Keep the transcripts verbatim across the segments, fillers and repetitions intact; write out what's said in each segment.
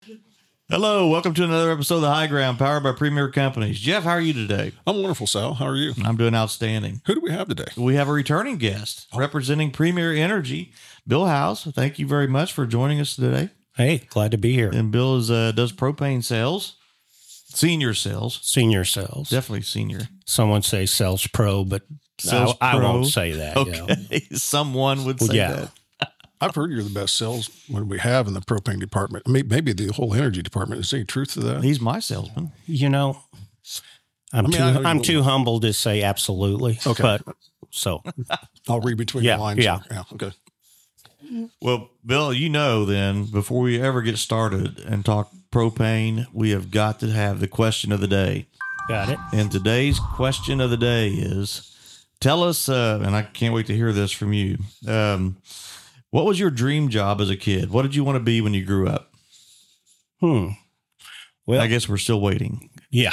Hello, welcome to another episode of The High Ground, powered by Premier Companies. Jeff, how are you today? I'm wonderful, Sal. How are you? I'm doing outstanding. Who do we have today? We have a returning guest representing Premier Energy, Bill House. Thank you very much for joining us today. Hey, glad to be here. And Bill is uh, does propane sales, senior sales, Senior sales. definitely senior. Someone say sales pro, but Sales I, I pro. won't say that. Okay, You know. someone would say Yeah. that. I've heard you're the best salesman we have in the propane department. May- Maybe the whole energy department. Is there any truth to that? He's my salesman. You know, I'm I mean, too I know I'm you- too humble to say absolutely. Okay. But so I'll read between Yeah, the lines. yeah. here. Yeah. Okay. Well, Bill, you know, then before we ever get started and talk propane, we have got to have the question of the day. got it. And today's question of the day is, tell us, uh, and I can't wait to hear this from you. Um, what was your dream job as a kid? What did you want to be when you grew up? Hmm. Well, I guess we're still waiting. yeah,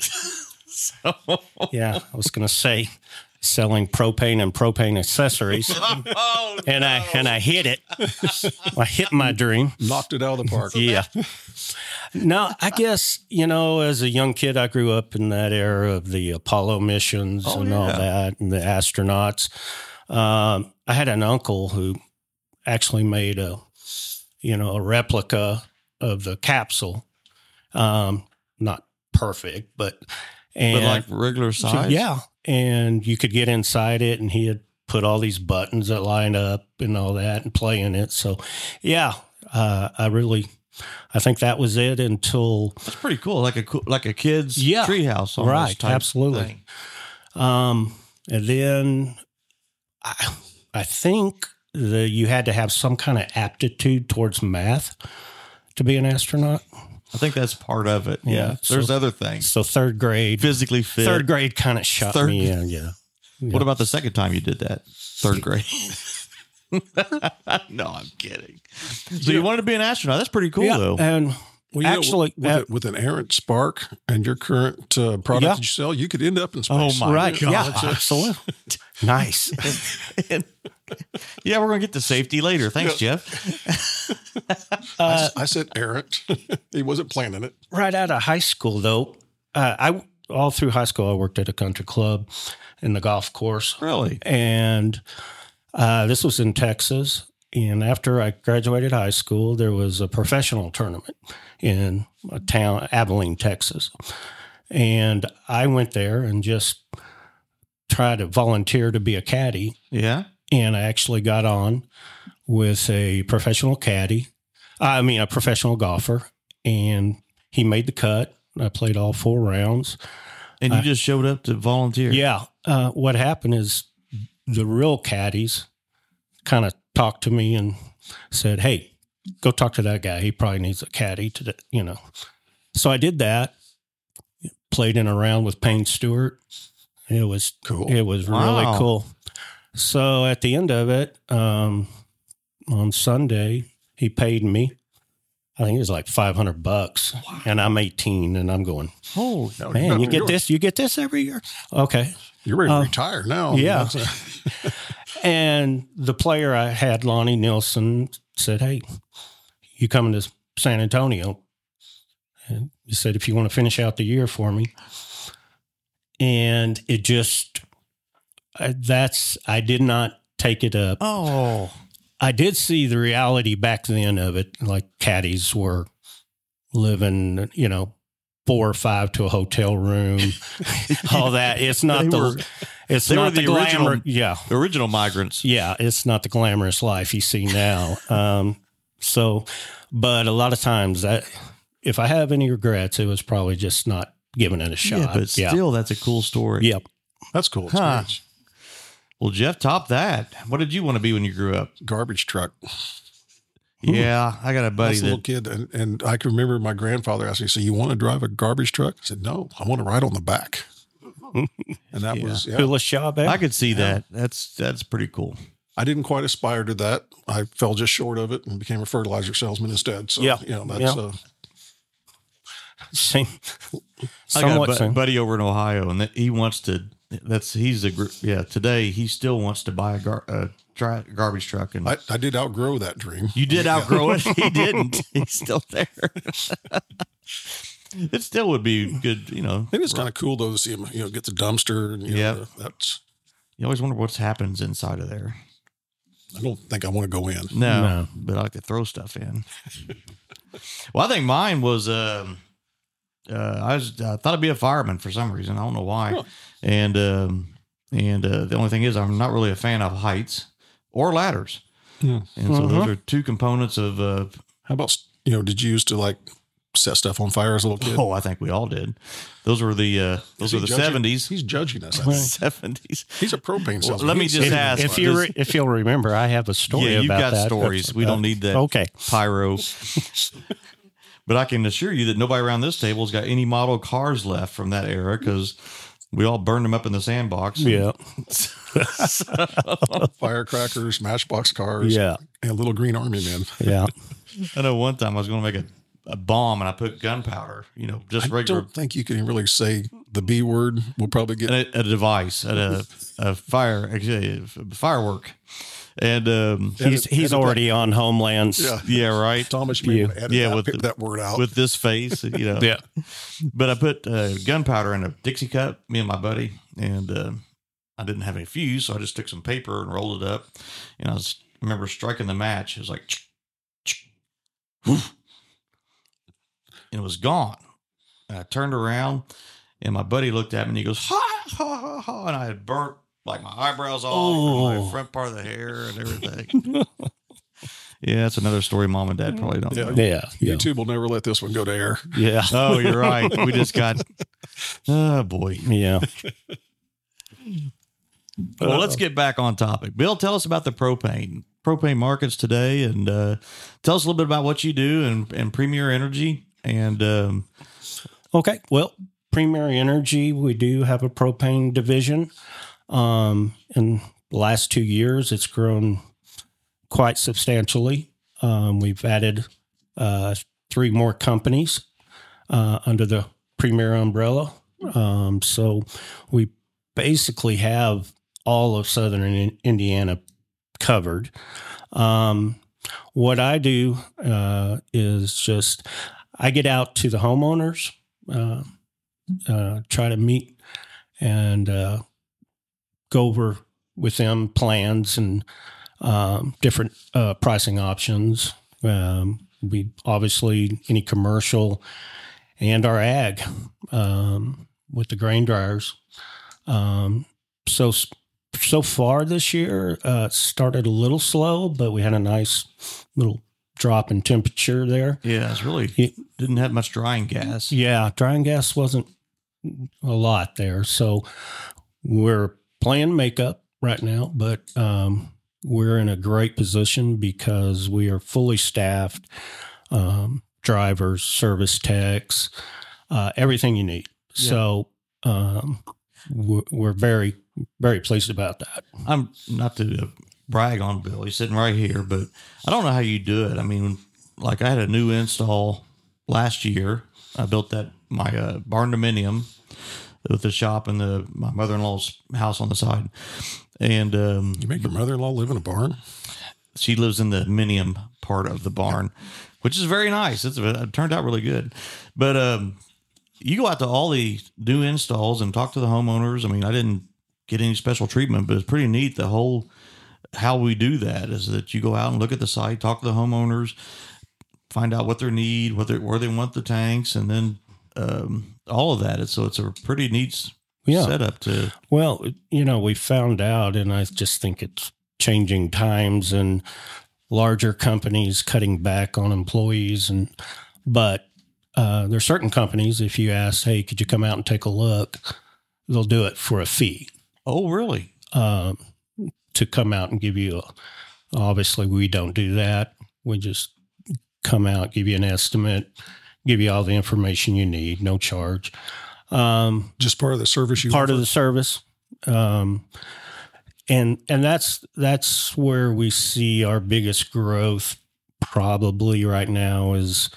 So, yeah. I was gonna say selling propane and propane accessories, oh, and I and I hit it. I hit my dream. Knocked it out of the park. Yeah. No, I guess, you know, as a young kid, I grew up in that era of the Apollo missions Oh, and all yeah. that, and the astronauts. Um, I had an uncle who actually made a, you know, a replica of the capsule. Um, not perfect, but, and but like regular so, size? yeah. And you could get inside it, and he had put all these buttons that lined up and all that and play in it. So, yeah, uh, I really, I think that was it until, That's pretty cool. Like a cool, like a kid's Yeah. treehouse. almost Right, type absolutely. thing. um, and then I, I think that you had to have some kind of aptitude towards math to be an astronaut. I think that's part of it. Yeah. Yeah, There's so- other things. So third grade, Physically fit. third grade kind of shut Third- me in. Yeah. What about the second time you did that? Third grade. No, I'm kidding. So you wanted to be an astronaut. That's pretty cool, yeah. though. And Well, you know, actually, with, uh, a- with an errant spark and your current uh, product Yeah. that you sell, you could end up in Oh, space. my right. God. Yeah. Absolutely. Nice. And- yeah, we're going to get to safety later. Thanks, Jeff. I, s- I said errant. He wasn't planning it. Right out of high school, though, uh, I all through high school I worked at a country club in the golf course, Really? and uh, this was in Texas. And after I graduated high school, there was a professional tournament in a town, Abilene, Texas, and I went there and just tried to volunteer to be a caddy. Yeah. And I actually got on with a professional caddy. I mean, a professional golfer, and he made the cut. I played all four rounds. And you Uh, just showed up to volunteer. Yeah. Uh, what happened is the real caddies kind of talked to me and said, "Hey, go talk to that guy. He probably needs a caddy to, you know." So I did that. Played in a round with Payne Stewart. It was Cool. It was Wow. really cool. So at the end of it, um, on Sunday, he paid me. I think it was like five hundred bucks, and I'm eighteen, and I'm going, Oh, No, man, no, you get you're- this, you get this every year. Okay. You're ready to Uh, retire now. yeah. That's a- And the player I had, Lonnie Nielsen, said, "Hey, you coming to San Antonio?" And he said, "If you want to finish out the year for me." And it just, I- that's, I did not take it up. Oh. I did see the reality back then of it, like caddies were living, you know, four or five to a hotel room, all that. It's not They the, were- it's they were not the, the glamour. original- Yeah. The original migrants. Yeah. It's not the glamorous life you see now. Um, so, but a lot of times that, if I have any regrets, it was probably just not giving it a shot. Yeah, but still, that's a cool story. Yep. That's cool. Huh. Experience. Well, Jeff, top that. What did you want to be when you grew up? Garbage truck. Yeah, I got a I buddy was a little that. kid, and, and I can remember my grandfather asked me, "So you want to drive a garbage truck?" I said, "No, I want to ride on the back." And that Yeah. was, yeah. Coolest job ever. I could see that. That's that's pretty cool. I didn't quite aspire to that. I fell just short of it and became a fertilizer salesman instead. So, Yeah. you know, that's, Yeah. uh, Same. I got a Somewhat bu- same. buddy over in Ohio, and that he wants to. That's he's a gr- yeah. Today he still wants to buy a, gar, a tri- garbage truck, and I, I did outgrow that dream. you did outgrow it. He didn't. He's still there. It still would be good, you know. It is kind of cool though to see him, you know, get the dumpster and you Yep. know, that's. You always wonder what happens inside of there. I don't think I want to go in. No, No. but I like to throw stuff in. Well, I think mine was. Um, uh, I was I thought I'd be a fireman for some reason. I don't know why. Huh. And um, and uh, the only thing is, I'm not really a fan of heights or ladders. Hmm. And so those Mhm. are two components of. Uh, How about, you know, did you used to like set stuff on fire as a little kid? oh, I think we all did. Those were the uh, those Is he were the judging- seventies. He's judging us. I Well, think. Seventies. He's a propane Well, salesman. let me He's just saving ask, his If life. you does- re, if you'll remember, I have a story Yeah, you've about got that. stories. We don't need that. Okay. Pyro. But I can assure you that nobody around this table has got any model cars left from that era because we all burned them up in the sandbox. Yeah. Firecrackers, matchbox cars, Yeah. and little green army men. Yeah. I know one time I was going to make a, a bomb and I put gunpowder, you know, just I regular don't think you can really say the B word. We'll probably get. at a, a device at a, a fire a firework, and um, He's Edit- he's edit already on Homelands. Yeah. yeah, right. Thomas, you may Yeah. want to edit Yeah, that, with pick the- that word out. With this face, you know. Yeah. But I put uh, gunpowder in a Dixie cup, me and my buddy, and uh, I didn't have any fuse, so I just took some paper and rolled it up. And I was I remember striking the match. It was like, woof, and it was gone. And I turned around, and my buddy looked at me and he goes, ha ha ha ha, and I had burnt like my eyebrows off, and Oh. my front part of the hair, and everything. Yeah, that's another story mom and dad probably don't Yeah. know. Yeah. Yeah. YouTube will never let this one go to air. Yeah. Oh, you're right. We just got. Oh boy. Yeah. Well, let's get back on topic. Bill, tell us about the propane propane markets today, and uh, tell us a little bit about what you do and, and Premier Energy. And um, Okay. Well, Premier Energy, we do have a propane division. Um, in the last two years, it's grown quite substantially. Um, we've added uh, three more companies uh, under the Premier umbrella. Um, so we basically have all of Southern In- Indiana covered. Um, what I do uh, is just I get out to the homeowners, uh, uh, try to meet and uh, go over with them plans and um, different uh, pricing options. Um, we obviously any commercial and our ag um, with the grain dryers. Um, so so far this year uh, it started a little slow, but we had a nice little drop in temperature there. yeah, it's really Yeah. didn't have much drying gas. Yeah, drying gas wasn't a lot there. So we're playing makeup right now, but um, we're in a great position because we are fully staffed, um, drivers, service techs, uh, everything you need. Yeah. So um, we're, we're very, very pleased about that. I'm not to uh, brag on Bill. He's sitting right here, but I don't know how you do it. I mean, like I had a new install last year. I built that my uh, barn dominium with the shop and the my mother in law's house on the side, and um, You make your mother in law live in a barn? she lives in the minium part of the barn, which is very nice. It's it turned out really good, but um, you go out to all the new installs and talk to the homeowners. I mean, I didn't get any special treatment, but it's pretty neat. The whole how we do that is that you go out and look at the site, talk to the homeowners, find out what their need, what they where they want the tanks, and then um, all of that. So it's a pretty neat s- Yeah. setup to. Well, you know, we found out, and I just think it's changing times and larger companies cutting back on employees. And but uh, there are certain companies, if you ask, hey, could you come out and take a look, they'll do it for a fee Oh, really? um, to come out and give you. A, obviously, we don't do that. We just come out, give you an estimate, give you all the information you need, no charge. Um, Just part of the service you part of offer? the service. Um, and and that's that's where we see our biggest growth probably right now is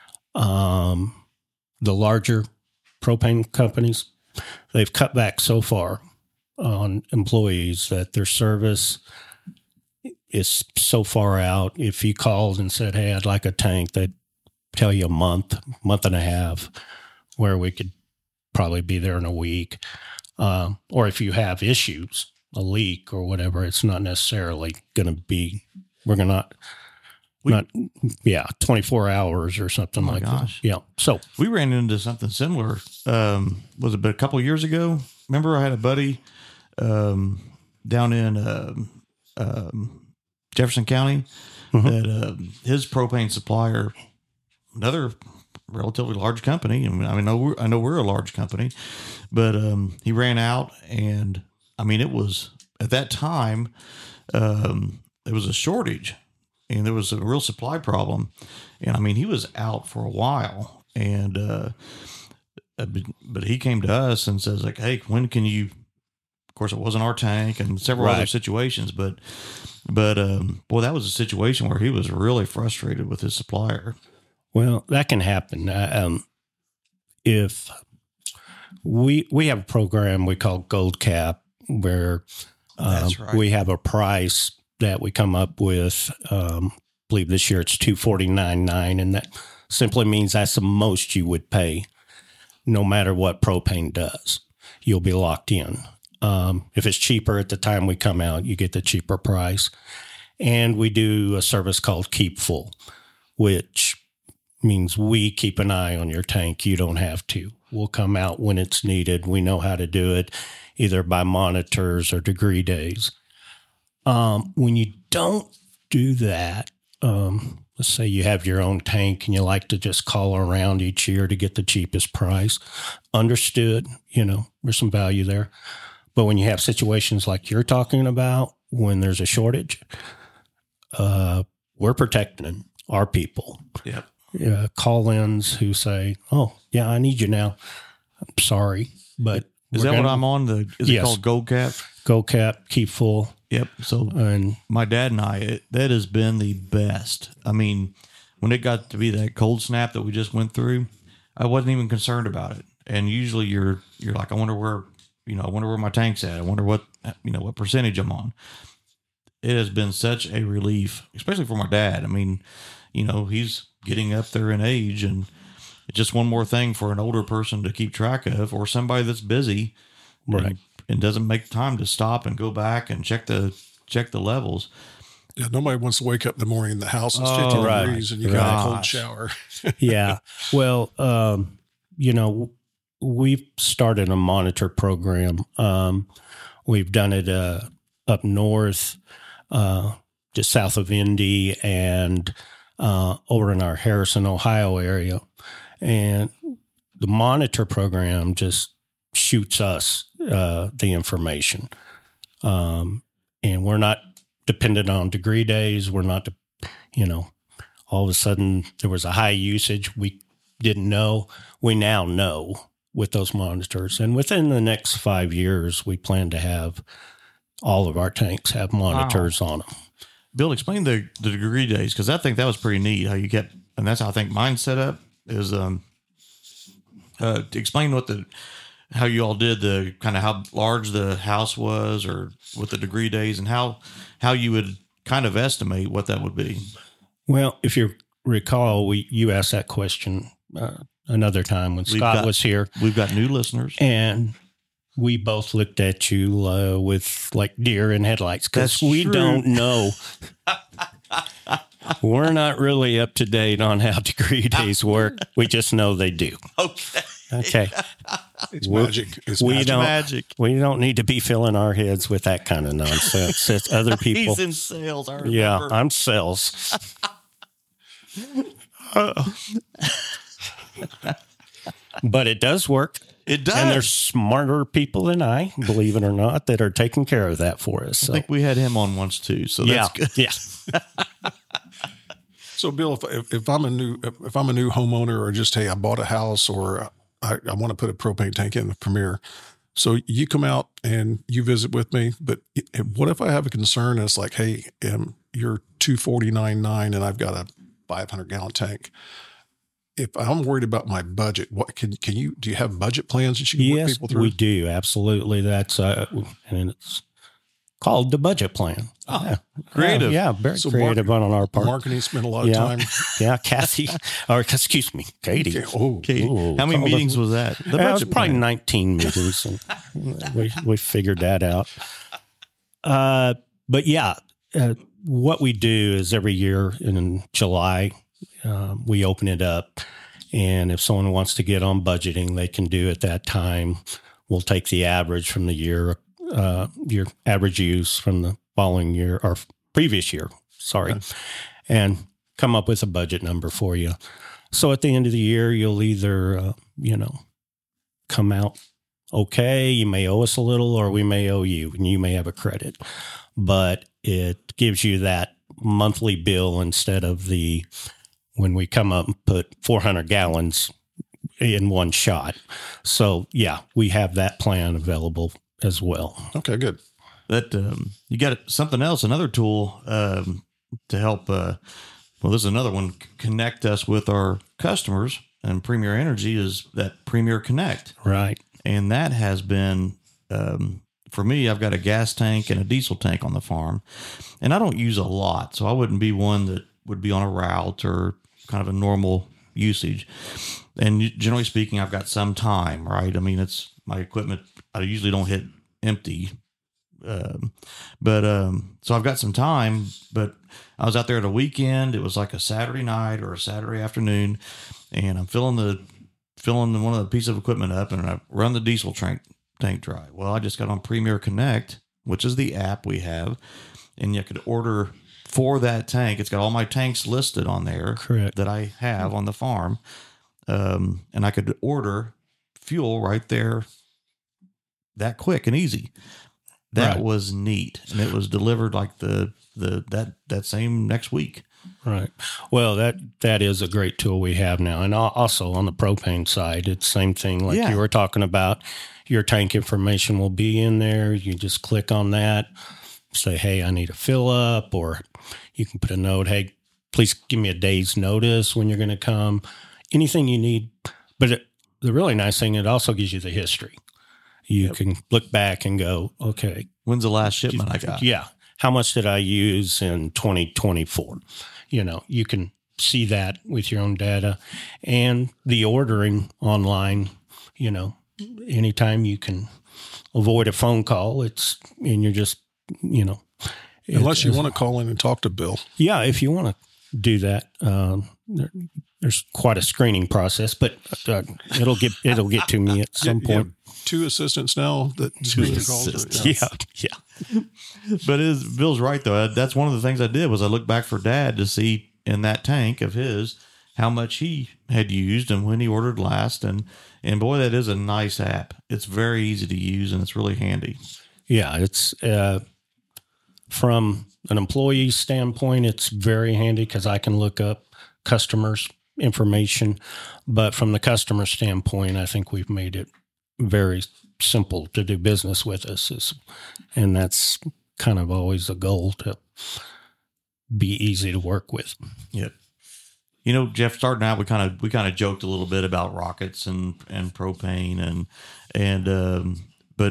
um, the larger propane companies. They've cut back so far on employees that their service is so far out. If you called and said, hey, I'd like a tank, they'd tell you a month, month and a half, where we could probably be there in a week. Um, or if you have issues, a leak or whatever, it's not necessarily going to be, we're going to We- not, yeah, twenty-four hours or something Oh my like gosh. that. Yeah. So, We ran into something similar. Um, was it a couple of years ago? Remember, I had a buddy um, down in um um, Jefferson County Mhm. that um his propane supplier, another relatively large company. I mean, I know we're, I know we're a large company, but um, he ran out, and I mean, it was at that time um, there was a shortage, and there was a real supply problem, and I mean, he was out for a while, and uh, but but he came to us and says like, hey, when can you? Of course, it wasn't our tank, and several other Right. situations, but but um, boy, that was a situation where he was really frustrated with his supplier. well, that can happen. Uh, um, if we we have a program we call Gold Cap, where um, That's right. we have a price that we come up with. Um, I believe this year it's two forty nine nine, and that simply means that's the most you would pay, no matter what propane does. You'll be locked in. Um, if it's cheaper at the time we come out, you get the cheaper price. And we do a service called Keep Full, which means we keep an eye on your tank. You don't have to. We'll come out when it's needed. We know how to do it, either by monitors or degree days. Um, when you don't do that, um, let's say you have your own tank and you like to just call around each year to get the cheapest price. Understood, you know, there's some value there. But when you have situations like you're talking about, when there's a shortage, uh, we're protecting our people. Yep. Uh, call-ins who say, "Oh, yeah, I need you now." I'm sorry, but Is we're that what gonna- I'm on? The is it Yes. called Gold Cap? Go Cap, Keep Full, Yep. So and my dad and I, it, that has been the best. I mean, when it got to be that cold snap that we just went through, I wasn't even concerned about it. And usually you're you're like, I wonder where, you know, I wonder where my tank's at. I wonder what, you know, what percentage I'm on. It has been such a relief, especially for my dad. I mean, you know, he's getting up there in age, and it's just one more thing for an older person to keep track of, or somebody that's busy, Right. and, and doesn't make time to stop and go back and check the check the levels. Yeah, nobody wants to wake up in the morning and the house is Oh, fifty right. degrees and you got a cold Gosh. shower. yeah. Well, um, you know, we've started a monitor program. Um, we've done it uh, up north, uh, just south of Indy, and uh, over in our Harrison, Ohio area. And the monitor program just shoots us uh, the information. Um, and we're not dependent on degree days. We're not, you know, all of a sudden there was a high usage we didn't know. We now know with those monitors. And within the next five years, we plan to have all of our tanks have monitors on them. Bill, explain the, the degree days, because I think that was pretty neat how you kept, and that's how I think mine's set up is um uh to explain what the how you all did the kind of how large the house was, or with the degree days, and how how you would kind of estimate what that would be. Well, if you recall, we you asked that question uh, another time when We've Scott got- was here, We've got new listeners. and we both looked at you uh, with like deer in headlights because That's we true. don't know. We're not really up to date on how degree days work. We just know they do. Okay. Okay. It's We- magic. It's we magic. don't- Magic. We don't need to be filling our heads with that kind of nonsense. It's other people. He's in sales. I remember. Yeah, I'm sales. But it does work. It does. And there's smarter people than I, believe it or not, that are taking care of that for us. I So, think we had him on once too, so yeah, that's good. yeah. So, Bill, if, if if I'm a new if, if I'm a new homeowner, or just hey, I bought a house, or I, I want to put a propane tank in the Premier, so you come out and you visit with me. But it, what if I have a concern? And it's like, hey, um, you're two forty nine nine, and I've got a five hundred gallon tank. If I'm worried about my budget, what can can you do? You have budget plans that you can work Yes, people through? we do. Absolutely. That's, uh, and it's called the budget plan. Oh, yeah. creative. Yeah, yeah, very So creative market- on our part. Marketing spent a lot of yeah, time. yeah, Kathy, or excuse me, Katie. Okay. Oh, Okay. Ooh, How many call meetings the- was that? The Yeah, it was budget probably plan. nineteen meetings, and we we figured that out. Uh, but yeah, uh, what we do is every year in July, uh, we open it up, and if someone wants to get on budgeting, they can do it that time. We'll take the average from the year, uh, your average use from the following year or previous year, sorry, Okay. and come up with a budget number for you. So at the end of the year, you'll either, uh, you know, come out okay, you may owe us a little, or we may owe you, and you may have a credit. But it gives you that monthly bill instead of the, when we come up and put four hundred gallons in one shot. So, yeah, we have that plan available as well. okay, good. That um, you got something else, another tool um, to help. Uh, well, this is another one. Connect us with our customers, and Premier Energy is that Premier Connect, Right. and that has been um, for me. I've got a gas tank and a diesel tank on the farm, and I don't use a lot, so I wouldn't be one that would be on a route or kind of a normal usage. And generally speaking, I've got some time, right? I mean, it's my equipment. I usually don't hit empty. Um, but, um, so I've got some time, but I was out there at a weekend. It was like a Saturday night or a Saturday afternoon, and I'm filling the, filling one of the pieces of equipment up, and I run the diesel tank, tank dry. Well, I just got on Premier Connect, which is the app we have, and you could order for that tank. It's got all my tanks listed on there. Correct. That I have on the farm. Um, and I could order fuel right there that quick and easy. That Right. was neat. And it was delivered like the, the, that, that same next week. Right. Well, that that is a great tool we have now. And al- also on the propane side, it's the same thing like Yeah. you were talking about. Your tank information will be in there. You just click on that, say, hey, I need a fill up, or you can put a note, hey, please give me a day's notice when you're going to come. Anything you need. But it, the really nice thing, it also gives you the history. You Yep. can look back and go, okay, When's the last shipment I got? yeah. How much did I use in twenty twenty-four? You know, you can see that with your own data, and the ordering online, you know, anytime you can avoid a phone call, it's, and you're just, you know, Unless you it's- want to call in and talk to Bill. yeah, if you want to do that, um, there, there's quite a screening process, but uh, it'll get, it'll get to me at some You have point. two assistants now that screen your calls. assistants. Yeah. Yeah. But it is, Bill's right though. That's one of the things I did was I looked back for Dad to see in that tank of his how much he had used and when he ordered last. And and boy, that is a nice app. It's very easy to use and it's really handy. Yeah, it's uh, from an employee standpoint, it's very handy because I can look up customers' information. But from the customer standpoint, I think we've made it very simple to do business with us, is, and that's kind of always the goal, to be easy to work with. Yep. You know, Jeff, starting out, we kind of we kind of joked a little bit about rockets and, and propane and and um, but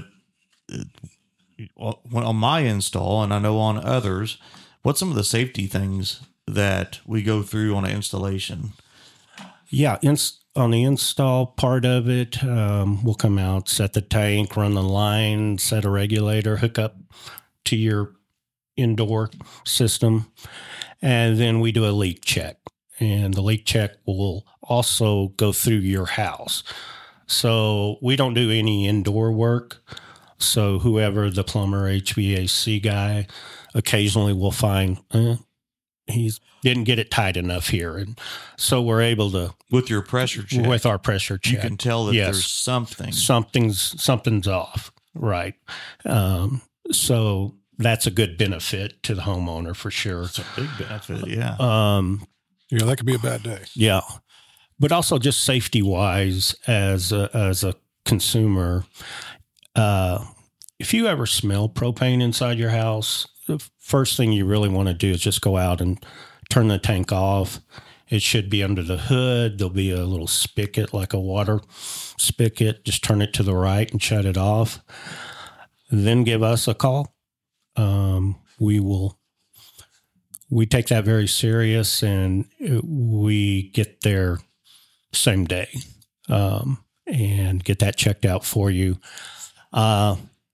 uh, when on my install, and I know on others, what's some of the safety things that we go through on an installation? Yeah, ins- on the install part of it, um, we'll come out, set the tank, run the line, set a regulator, hook up to your indoor system, and then we do a leak check. And the leak check will also go through your house. So we don't do any indoor work. So whoever the plumber, H V A C guy, occasionally will find, eh, he's didn't get it tight enough here. And so we're able to, With your pressure check, with our pressure check, you can tell that Yes. there's something. something's something's off, right? Um, so that's a good benefit to the homeowner for sure. It's a big benefit, yeah. Um, Yeah, that could be a bad day. yeah, but also just safety wise, as a, as a consumer, uh, if you ever smell propane inside your house, the first thing you really want to do is just go out and turn the tank off. It should be under the hood. There'll be a little spigot, like a water spigot. Just turn it to the right and shut it off. Then give us a call. um, we will, we take that very serious, and we get there same day, um, and get that checked out for you. Uh,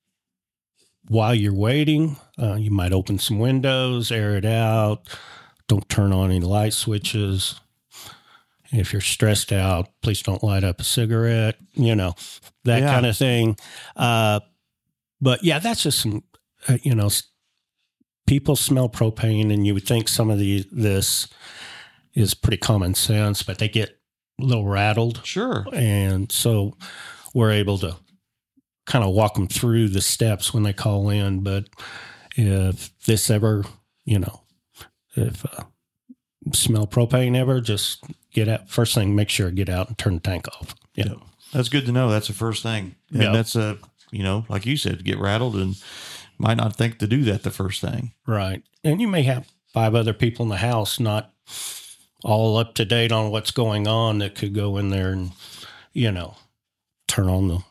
while you're waiting, uh, you might open some windows, air it out. Don't turn on any light switches. If you're stressed out, please don't light up a cigarette, you know, that Yeah. kind of thing. Uh, but yeah, that's just some, uh, you know, s- people smell propane, and you would think some of the, this is pretty common sense, but they get a little rattled. Sure. And so we're able to kind of walk them through the steps when they call in. But if this ever, you know, if uh, smell propane ever, just get out. First thing, make sure get out and turn the tank off. Yeah. Yep. That's good to know. That's the first thing. And Yep. that's a, you know, like you said, get rattled and might not think to do that the first thing. Right. And you may have five other people in the house, not all up to date on what's going on, that could go in there and, you know, turn on the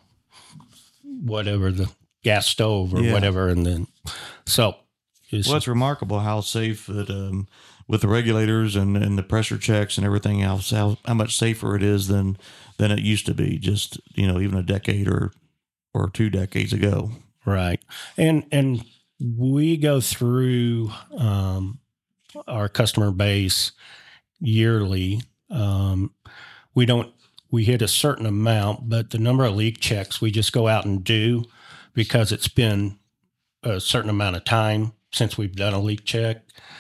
whatever, the gas stove or Yeah. whatever. And then, so it's, Well, it's remarkable how safe that, um, with the regulators and, and the pressure checks and everything else, how, how much safer it is than, than it used to be just, you know, even a decade or, or two decades ago. right. And, and we go through, um, our customer base yearly. Um, we don't, we hit a certain amount, but the number of leak checks we just go out and do, because it's been a certain amount of time since we've done a leak check.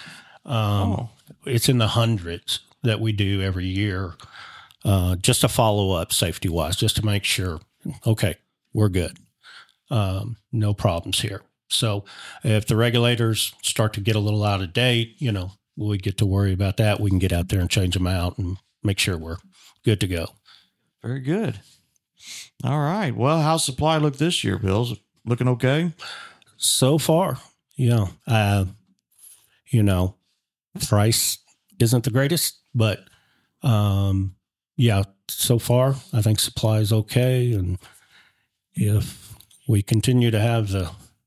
Um, Oh. It's in the hundreds that we do every year, uh, just to follow up safety wise, just to make sure, okay, we're good. Um, no problems here. So if the regulators start to get a little out of date, you know, we get to worry about that. We can get out there and change them out and make sure we're good to go. Very good. All right. Well, how's supply look this year, Bill's looking okay? So far, yeah. Uh, you know, price isn't the greatest, but um, yeah, so far I think supply is okay. And if we continue to have the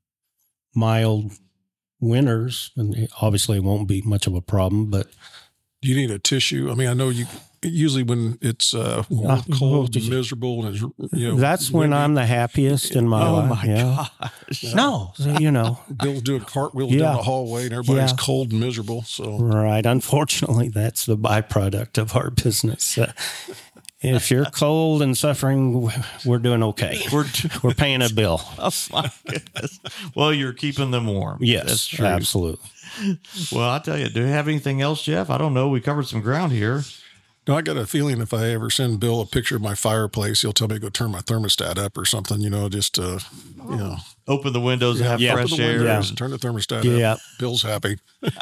mild winters, and obviously it won't be much of a problem, but Do you need a tissue? I mean, I know you usually when it's uh, when Uh, we're cold oh, and miserable and it's, you know, that's when windy, I'm the happiest in my Oh life. my yeah. gosh. No, you know, Bill's doing cartwheels Yeah. down the hallway and everybody's Yeah. cold and miserable. So right. Unfortunately, that's the byproduct of our business. Uh, if you're cold and suffering, we're doing okay. We're, We're paying a bill. oh my goodness. Well, you're keeping them warm. Yes, That's true. absolutely. Well, I tell you, do you have anything else, Jeff? I don't know. We covered some ground here. no, I got a feeling if I ever send Bill a picture of my fireplace, he'll tell me to go turn my thermostat up or something, you know, just to, you know, Open the windows and have Yeah. fresh open the air. windows and turn the thermostat Yeah. up. Bill's happy.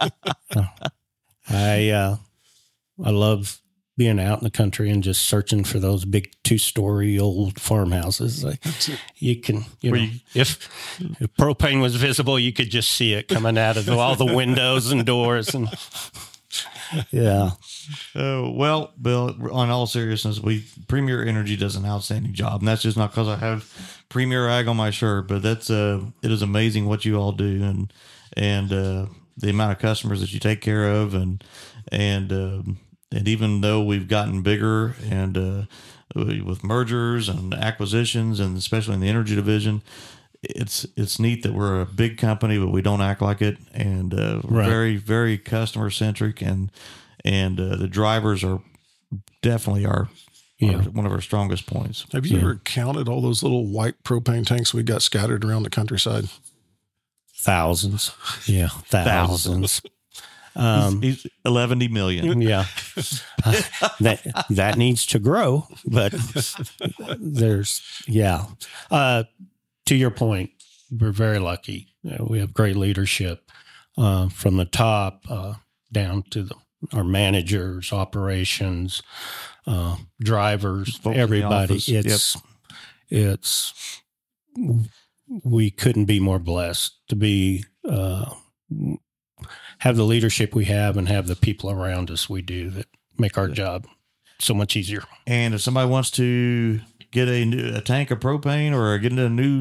I uh, I love being out in the country and just searching for those big two-story old farmhouses. Like, you can, you know, Where you- if, if propane was visible, you could just see it coming out of all the windows and doors. And yeah, Uh, well, Bill, on all seriousness, we Premier Energy does an outstanding job, and that's just not because I have Premier Ag on my shirt, but that's uh, it is amazing what you all do, and and uh, the amount of customers that you take care of, and and um, and even though we've gotten bigger and uh, with mergers and acquisitions, and especially in the energy division, it's it's neat that we're a big company, but we don't act like it, and uh, we're Right. very very customer centric, and and uh, the drivers are definitely our, Yeah. our one of our strongest points. Have you Yeah. ever counted all those little white propane tanks we got scattered around the countryside? thousands. Yeah, thousands. Um, He's eleven million. yeah, that that needs to grow, but there's yeah. Uh, to your point, we're very lucky. Uh, we have great leadership uh, from the top uh, down to the, our managers, operations, uh, drivers, Folks in the everybody. office. It's it's we couldn't be more blessed to be. Uh, have the leadership we have and have the people around us we do that make our job so much easier. And if somebody wants to get a new a tank of propane or get into a new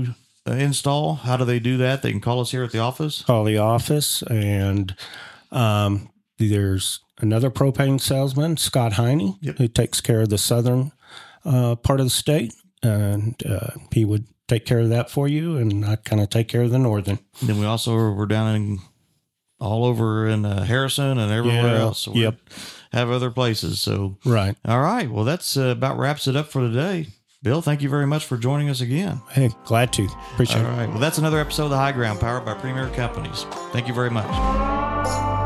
uh, install, how do they do that? They can call us here at the office. Call the office, and um, there's another propane salesman, Scott Heine, Yep. who takes care of the southern uh, part of the state, and uh, he would take care of that for you, and I kind of take care of the northern. And then we also we're down in all over in uh, Harrison and everywhere Yeah, else. So we yep. have other places. So Right. all right, well that's uh, about wraps it up for today. Bill, thank you very much for joining us again. Hey, glad to. Appreciate All it. right, well that's another episode of The High Ground, powered by Premier Companies. Thank you very much.